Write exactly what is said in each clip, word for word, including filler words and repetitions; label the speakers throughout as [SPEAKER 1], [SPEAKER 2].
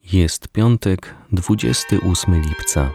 [SPEAKER 1] Jest piątek, dwudziestego ósmego lipca.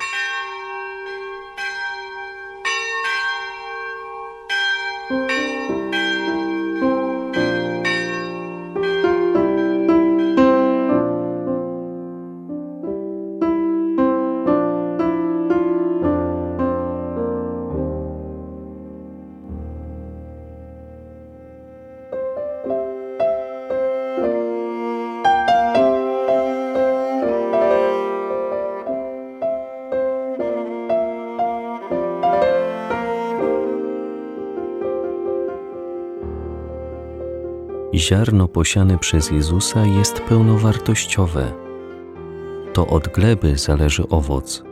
[SPEAKER 1] Ziarno posiane przez Jezusa jest pełnowartościowe. To od gleby zależy owoc.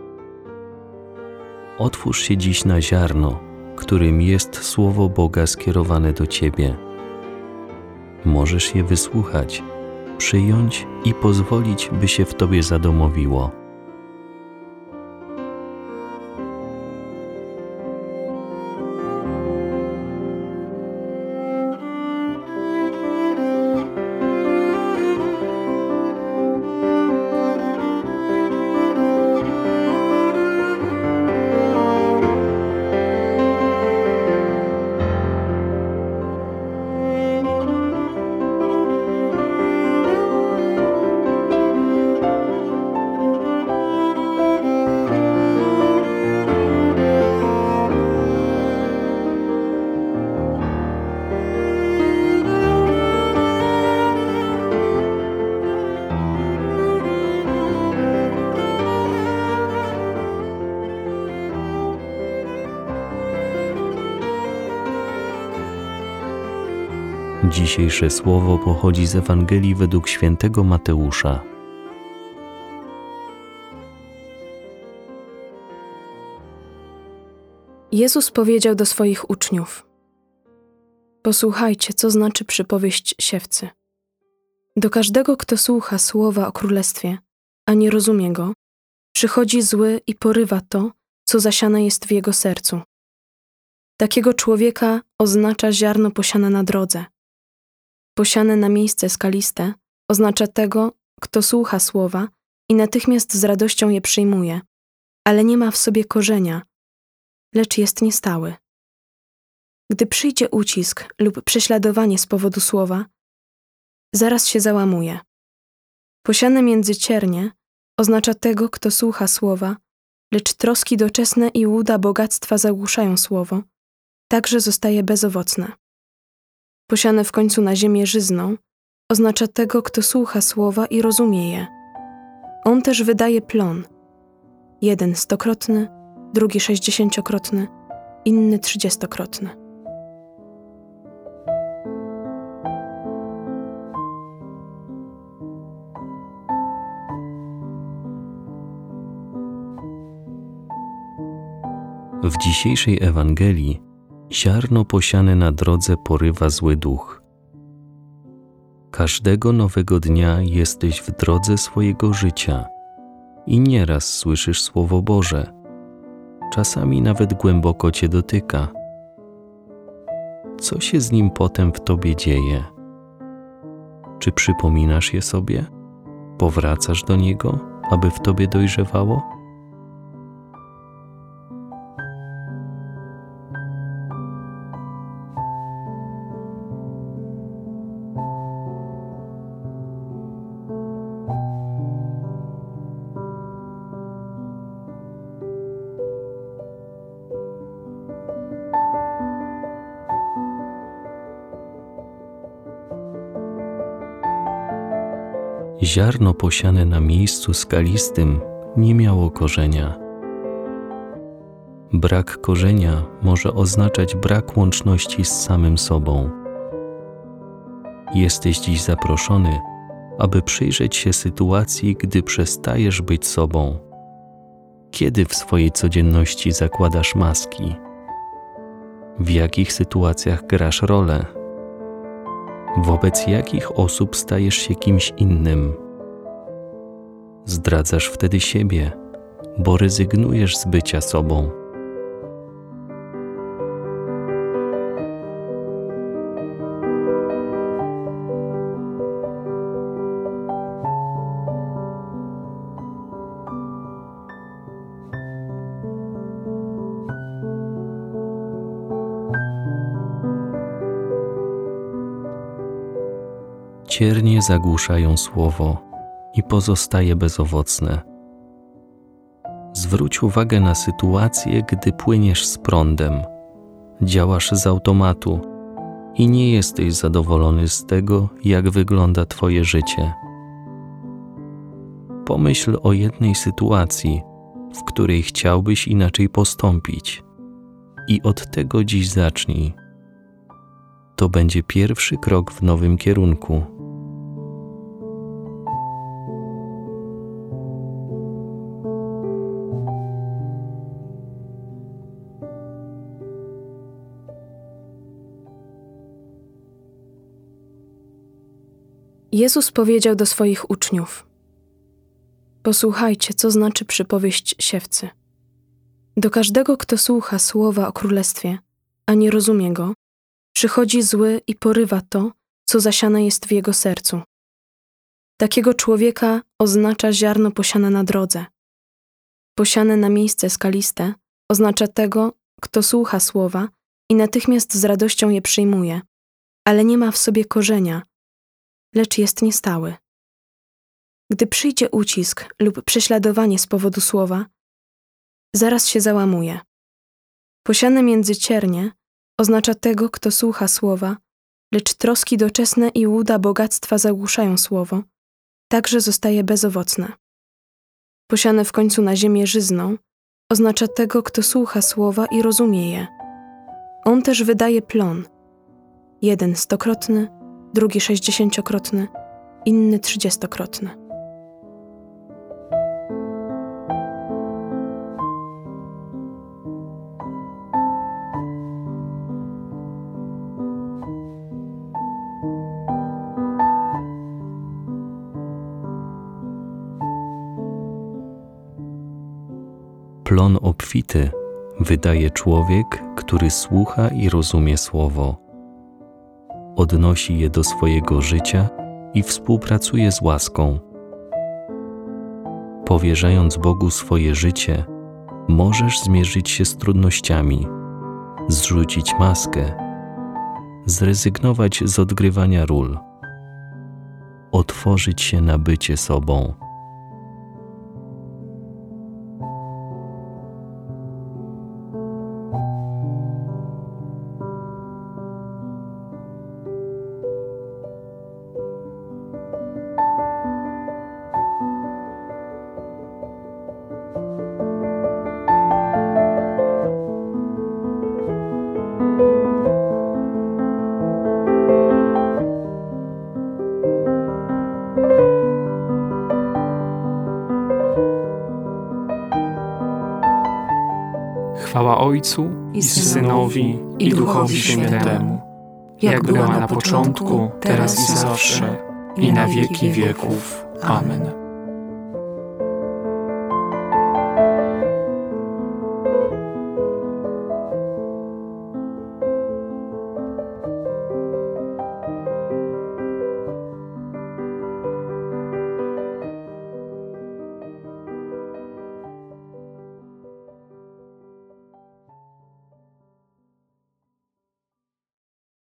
[SPEAKER 1] Otwórz się dziś na ziarno, którym jest Słowo Boga skierowane do Ciebie. Możesz je wysłuchać, przyjąć i pozwolić, by się w Tobie zadomowiło. Dzisiejsze słowo pochodzi z Ewangelii według świętego Mateusza.
[SPEAKER 2] Jezus powiedział do swoich uczniów: Posłuchajcie, co znaczy przypowieść siewcy. Do każdego, kto słucha słowa o królestwie, a nie rozumie go, przychodzi zły i porywa to, co zasiane jest w jego sercu. Takiego człowieka oznacza ziarno posiane na drodze. Posiane na miejsce skaliste oznacza tego, kto słucha słowa i natychmiast z radością je przyjmuje, ale nie ma w sobie korzenia, lecz jest niestały. Gdy przyjdzie ucisk lub prześladowanie z powodu słowa, zaraz się załamuje. Posiane między ciernie oznacza tego, kto słucha słowa, lecz troski doczesne i łuda bogactwa zagłuszają słowo, także zostaje bezowocne. Posiane w końcu na ziemię żyzną oznacza tego, kto słucha słowa i rozumie je. On też wydaje plon. Jeden stokrotny, drugi sześćdziesięciokrotny, inny trzydziestokrotny.
[SPEAKER 1] W dzisiejszej Ewangelii ziarno posiane na drodze porywa zły duch. Każdego nowego dnia jesteś w drodze swojego życia i nieraz słyszysz Słowo Boże. Czasami nawet głęboko Cię dotyka. Co się z nim potem w Tobie dzieje? Czy przypominasz je sobie? Powracasz do niego, aby w Tobie dojrzewało? Ziarno posiane na miejscu skalistym nie miało korzenia. Brak korzenia może oznaczać brak łączności z samym sobą. Jesteś dziś zaproszony, aby przyjrzeć się sytuacji, gdy przestajesz być sobą. Kiedy w swojej codzienności zakładasz maski? W jakich sytuacjach grasz rolę? Wobec jakich osób stajesz się kimś innym? Zdradzasz wtedy siebie, bo rezygnujesz z bycia sobą. Ciernie zagłuszają słowo i pozostaje bezowocne. Zwróć uwagę na sytuację, gdy płyniesz z prądem, działasz z automatu i nie jesteś zadowolony z tego, jak wygląda Twoje życie. Pomyśl o jednej sytuacji, w której chciałbyś inaczej postąpić i od tego dziś zacznij. To będzie pierwszy krok w nowym kierunku.
[SPEAKER 2] Jezus powiedział do swoich uczniów: posłuchajcie, co znaczy przypowieść siewcy. Do każdego, kto słucha słowa o królestwie, a nie rozumie go, przychodzi zły i porywa to, co zasiane jest w jego sercu. Takiego człowieka oznacza ziarno posiane na drodze. Posiane na miejsce skaliste oznacza tego, kto słucha słowa i natychmiast z radością je przyjmuje, ale nie ma w sobie korzenia, lecz jest niestały. Gdy przyjdzie ucisk lub prześladowanie z powodu słowa, zaraz się załamuje. Posiane między ciernie oznacza tego, kto słucha słowa, lecz troski doczesne i łuda bogactwa zagłuszają słowo, także zostaje bezowocne. Posiane w końcu na ziemię żyzną oznacza tego, kto słucha słowa i rozumie je. On też wydaje plon. Jeden stokrotny, drugi sześćdziesięciokrotny, inny trzydziestokrotny.
[SPEAKER 1] Plon obfity wydaje człowiek, który słucha i rozumie słowo. Odnosi je do swojego życia i współpracuje z łaską. Powierzając Bogu swoje życie, możesz zmierzyć się z trudnościami, zrzucić maskę, zrezygnować z odgrywania ról, otworzyć się na bycie sobą.
[SPEAKER 3] Chwała Ojcu i Synowi i Duchowi Świętemu, jak była na początku, teraz i zawsze, i na wieki wieków. Amen.